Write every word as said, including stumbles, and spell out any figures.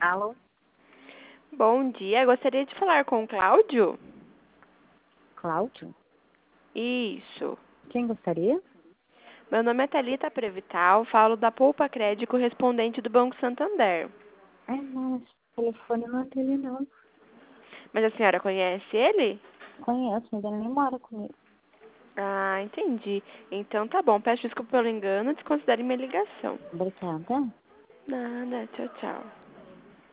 Alô? Bom dia, gostaria de falar com o Cláudio? Cláudio? Isso. Quem gostaria? Meu nome é Thalita Prevital, falo da Poupa Crédito correspondente do Banco Santander. Ah, não, esse telefone não é dele, não. Mas a senhora conhece ele? Conheço, mas ele nem mora comigo. Ah, entendi. Então tá bom, peço desculpa pelo engano, desconsidere minha ligação. Obrigada. Nada, tchau, tchau.